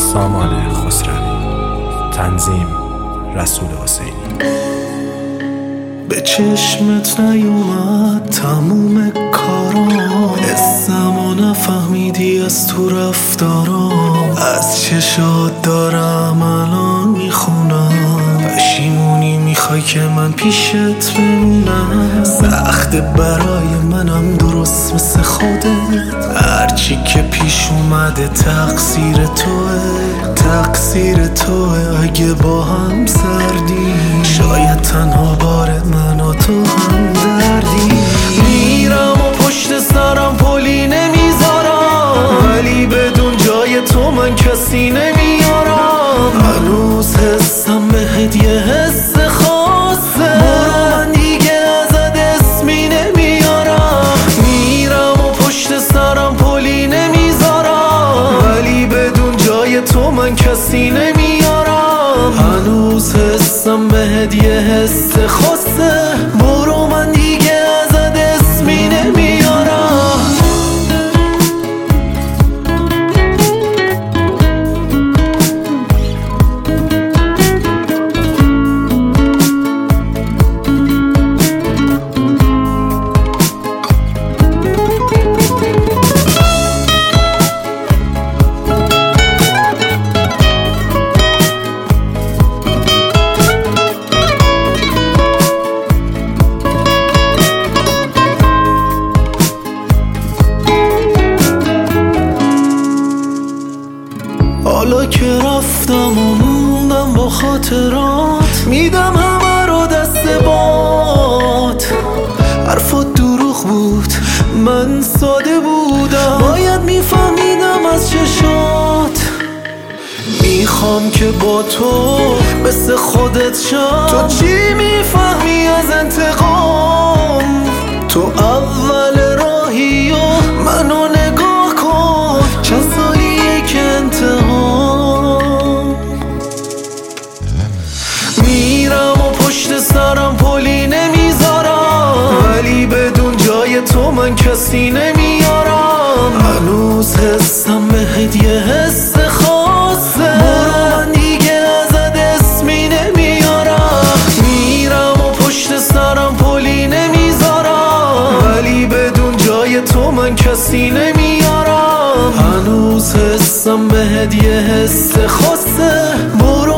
سامان خسروی. تنظیم رسول حسینی. به چشمت نیومد تموم کارام، اسمو نفهمیدی از تو رفتارام، از چشات دارم الان میخونم، پشیمونی میخوای که من پیشت بمونم، سخته برای منم درست مثل خودت، هرچی که پیش اومده تقصیر توه، اگه با هم سردی شاید تنها بار من و تو هم دردی. میرم و پشت سرم پلی نمیذارم، ولی بدون جای تو من کسی نمیارم، هنوز حسم بهت یه حس خاصه، برو من دیگه ازت اسمی نمیارم. میرم و پشت سرم پلی نمیذارم، ولی بدون جای تو من کسی نمیارم، هنوز حسم بهت یه حس خاصه، برو من دیگه ازت اسمی نمیارم. حالا که رفتم و موندم با خاطرات، میدم همه رو دست باد، حرفات دروغ بود من ساده بودم، باید میفهمیدم از چشات، میخوام که با تو مثل خودت شم، تو چی میفهمی از انتقام، تو اول راهی و منو نگاه کن، چند سالیه که انتقام. میرم و پشت سرم پلی نمیذارم، ولی بدون جای تو من کسی نمیارم، هنوز حسم بهت یه حس خاصه، برو من دیگه ازت اسمی نمیارم. میرم و پشت سرم پلی نمیذارم، ولی بدون جای تو من کسی نمیارم، هنوز حسم بهت یه حس خاصه، برو